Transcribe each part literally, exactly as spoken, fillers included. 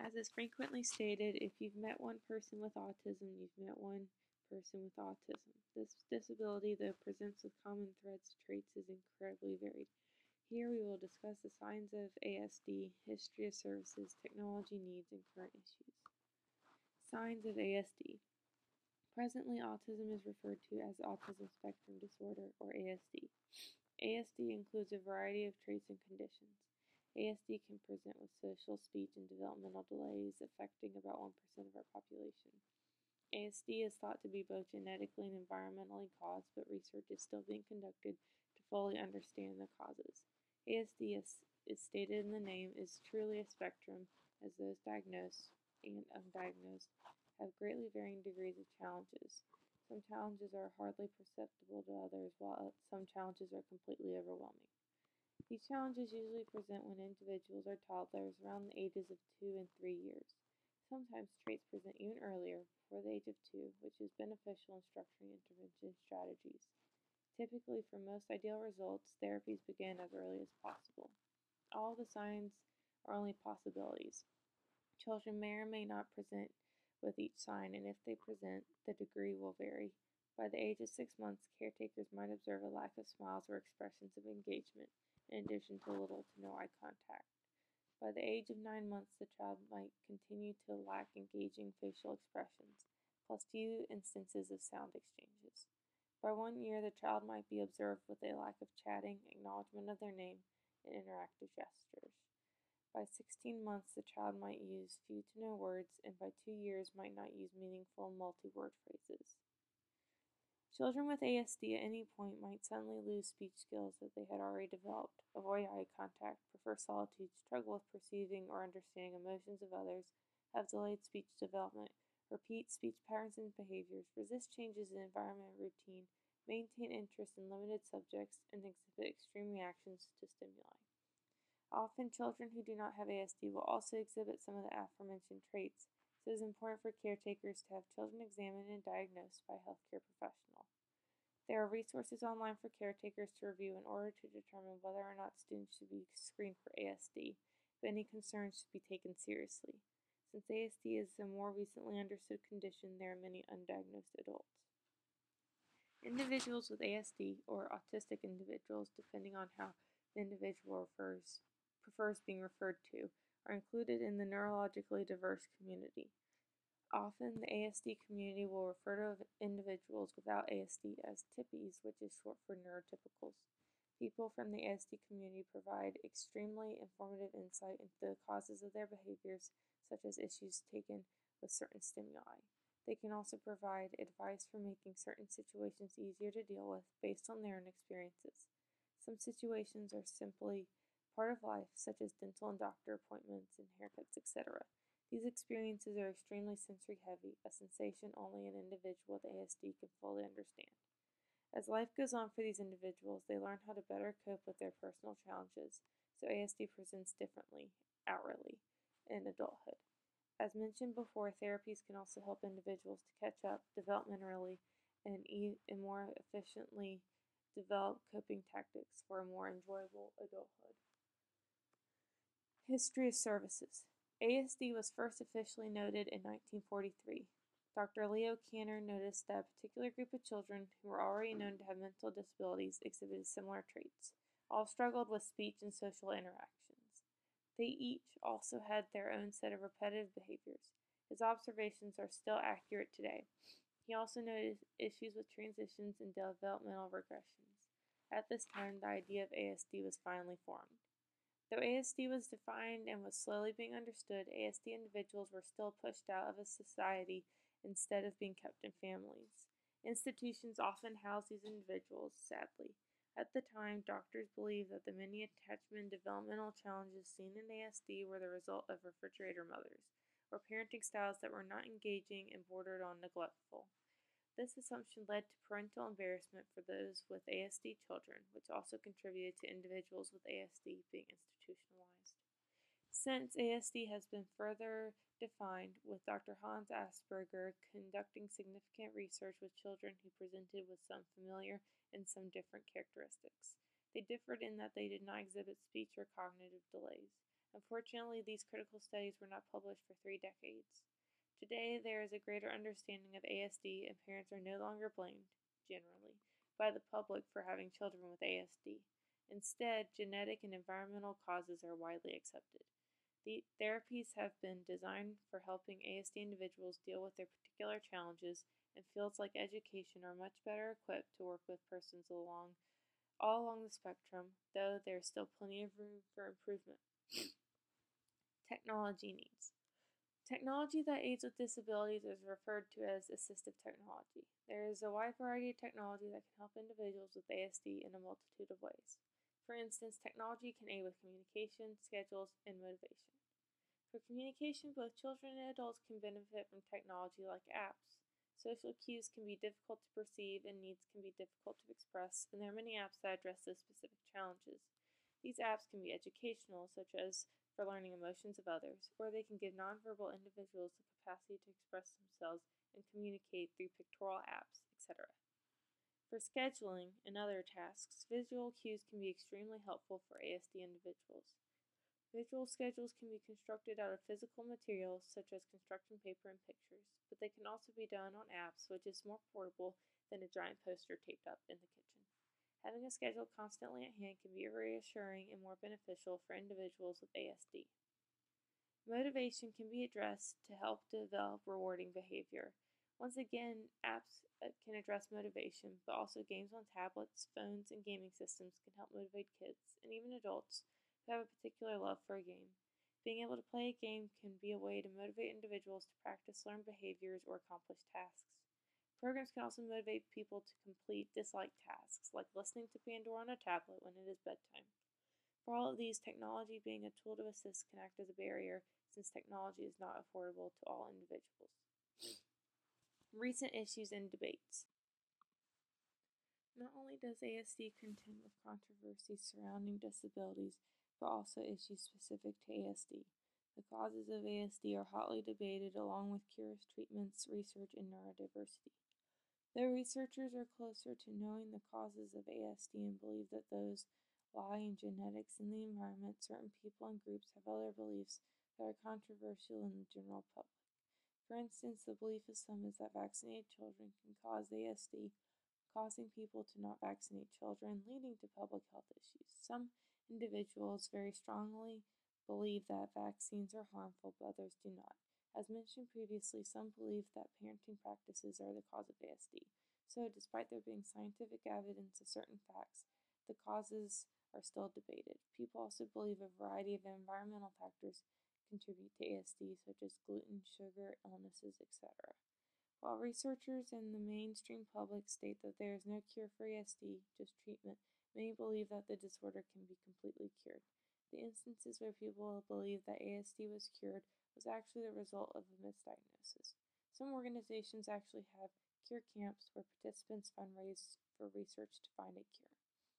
As is frequently stated, if you've met one person with autism, you've met one person with autism. This disability, though presents with common threads, traits, is incredibly varied. Here we will discuss the signs of A S D, history of services, technology needs, and current issues. Signs of A S D. Presently, autism is referred to as autism spectrum disorder, or A S D. A S D includes a variety of traits and conditions. A S D can present with social, speech, and developmental delays affecting about one percent of our population. A S D is thought to be both genetically and environmentally caused, but research is still being conducted to fully understand the causes. A S D, as is stated in the name, is truly a spectrum, as those diagnosed and undiagnosed have greatly varying degrees of challenges. Some challenges are hardly perceptible to others, while some challenges are completely overwhelming. These challenges usually present when individuals are toddlers around the ages of two and three years. Sometimes traits present even earlier, before the age of two, which is beneficial in structuring intervention strategies. Typically, for most ideal results, therapies begin as early as possible. All the signs are only possibilities. Children may or may not present with each sign, and if they present, the degree will vary. By the age of six months, caretakers might observe a lack of smiles or expressions of engagement, in addition to little to no eye contact. By the age of nine months, the child might continue to lack engaging facial expressions, plus few instances of sound exchanges. By one year, the child might be observed with a lack of chatting, acknowledgement of their name, and interactive gestures. By sixteen months, the child might use few to no words, and by two years might not use meaningful multi-word phrases. Children with A S D at any point might suddenly lose speech skills that they had already developed, avoid eye contact, prefer solitude, struggle with perceiving or understanding emotions of others, have delayed speech development, repeat speech patterns and behaviors, resist changes in environment and routine, maintain interest in limited subjects, and exhibit extreme reactions to stimuli. Often, children who do not have A S D will also exhibit some of the aforementioned traits, so it is important for caretakers to have children examined and diagnosed by a healthcare professional. There are resources online for caretakers to review in order to determine whether or not students should be screened for A S D, if any concerns should be taken seriously. Since A S D is a more recently understood condition, there are many undiagnosed adults. Individuals with A S D, or autistic individuals, depending on how the individual refers, prefers being referred to, are included in the neurologically diverse community. Often, the A S D community will refer to individuals without A S D as TIPIs, which is short for neurotypicals. People from the A S D community provide extremely informative insight into the causes of their behaviors, such as issues taken with certain stimuli. They can also provide advice for making certain situations easier to deal with based on their own experiences. Some situations are simply part of life, such as dental and doctor appointments and haircuts, et cetera. These experiences are extremely sensory heavy, a sensation only an individual with A S D can fully understand. As life goes on for these individuals, they learn how to better cope with their personal challenges, so A S D presents differently, outwardly, in adulthood. As mentioned before, therapies can also help individuals to catch up developmentally and, e- and more efficiently develop coping tactics for a more enjoyable adulthood. History of services. A S D was first officially noted in nineteen forty-three. Doctor Leo Kanner noticed that a particular group of children who were already known to have mental disabilities exhibited similar traits. All struggled with speech and social interactions. They each also had their own set of repetitive behaviors. His observations are still accurate today. He also noted issues with transitions and developmental regressions. At this time, the idea of A S D was finally formed. Though A S D was defined and was slowly being understood, A S D individuals were still pushed out of a society instead of being kept in families. Institutions often house these individuals, sadly. At the time, doctors believed that the many attachment and developmental challenges seen in A S D were the result of refrigerator mothers, or parenting styles that were not engaging and bordered on neglectful. This assumption led to parental embarrassment for those with A S D children, which also contributed to individuals with A S D being institutionalized. Since A S D has been further defined, with Doctor Hans Asperger conducting significant research with children who presented with some familiar and some different characteristics. They differed in that they did not exhibit speech or cognitive delays. Unfortunately, these critical studies were not published for three decades. Today, there is a greater understanding of A S D, and parents are no longer blamed, generally, by the public for having children with A S D. Instead, genetic and environmental causes are widely accepted. The therapies have been designed for helping A S D individuals deal with their particular challenges, and fields like education are much better equipped to work with persons along all along the spectrum, though there is still plenty of room for improvement. Technology needs. Technology that aids with disabilities is referred to as assistive technology. There is a wide variety of technology that can help individuals with A S D in a multitude of ways. For instance, technology can aid with communication, schedules, and motivation. For communication, both children and adults can benefit from technology like apps. Social cues can be difficult to perceive and needs can be difficult to express, and there are many apps that address those specific challenges. These apps can be educational, such as for learning emotions of others, or they can give nonverbal individuals the capacity to express themselves and communicate through pictorial apps, et cetera. For scheduling and other tasks, visual cues can be extremely helpful for A S D individuals. Visual schedules can be constructed out of physical materials such as construction paper and pictures, but they can also be done on apps, which is more portable than a giant poster taped up in the kitchen. Having a schedule constantly at hand can be reassuring and more beneficial for individuals with A S D. Motivation can be addressed to help develop rewarding behavior. Once again, apps can address motivation, but also games on tablets, phones, and gaming systems can help motivate kids, and even adults, who have a particular love for a game. Being able to play a game can be a way to motivate individuals to practice learned behaviors or accomplish tasks. Programs can also motivate people to complete disliked tasks, like listening to Pandora on a tablet when it is bedtime. For all of these, technology being a tool to assist can act as a barrier, since technology is not affordable to all individuals. Recent issues and debates. Not only does A S D contend with controversies surrounding disabilities, but also issues specific to A S D. The causes of A S D are hotly debated, along with cures, treatments, research, and neurodiversity. Though researchers are closer to knowing the causes of A S D and believe that those lie in genetics and the environment, certain people and groups have other beliefs that are controversial in the general public. For instance, the belief of some is that vaccinated children can cause A S D, causing people to not vaccinate children, leading to public health issues. Some individuals very strongly believe that vaccines are harmful, but others do not. As mentioned previously, some believe that parenting practices are the cause of A S D. So, despite there being scientific evidence of certain facts, the causes are still debated. People also believe a variety of environmental factors contribute to A S D, such as gluten, sugar, illnesses, et cetera. While researchers and the mainstream public state that there is no cure for A S D, just treatment, many believe that the disorder can be completely cured. The instances where people believe that A S D was cured was actually the result of a misdiagnosis. Some organizations actually have cure camps where participants fundraise for research to find a cure.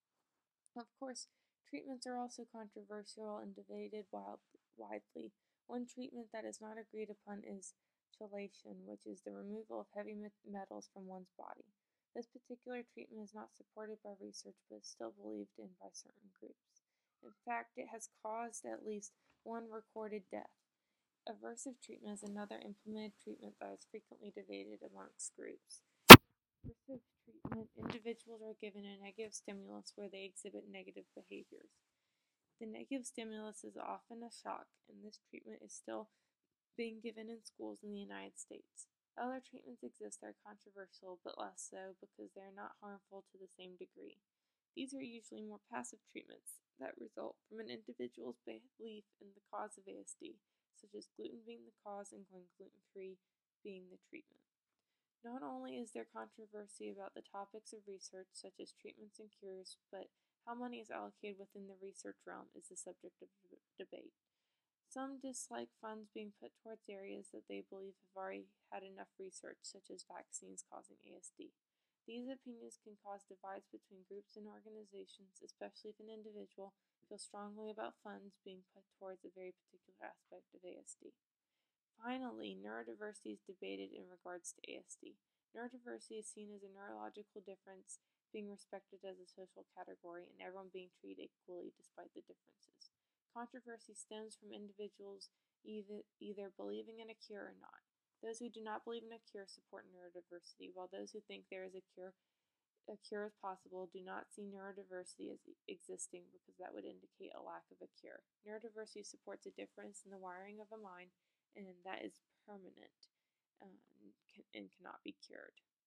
Of course, treatments are also controversial and debated wild, widely. One treatment that is not agreed upon is chelation, which is the removal of heavy metals from one's body. This particular treatment is not supported by research, but is still believed in by certain groups. In fact, it has caused at least one recorded death. Aversive treatment is another implemented treatment that is frequently debated amongst groups. Aversive treatment, individuals are given a negative stimulus where they exhibit negative behaviors. The negative stimulus is often a shock, and this treatment is still being given in schools in the United States. Other treatments exist that are controversial, but less so because they are not harmful to the same degree. These are usually more passive treatments that result from an individual's belief in the cause of A S D, such as gluten being the cause and going gluten-free being the treatment. Not only is there controversy about the topics of research, such as treatments and cures, but how money is allocated within the research realm is the subject of debate. Some dislike funds being put towards areas that they believe have already had enough research, such as vaccines causing A S D. These opinions can cause divides between groups and organizations, especially if an individual feels strongly about funds being put towards a very particular aspect of A S D. Finally, neurodiversity is debated in regards to A S D. Neurodiversity is seen as a neurological difference being respected as a social category and everyone being treated equally despite the differences. Controversy stems from individuals either, either believing in a cure or not. Those who do not believe in a cure support neurodiversity, while those who think there is a cure a cure is possible do not see neurodiversity as existing because that would indicate a lack of a cure. Neurodiversity supports a difference in the wiring of a mind, and that is permanent um, can, and cannot be cured.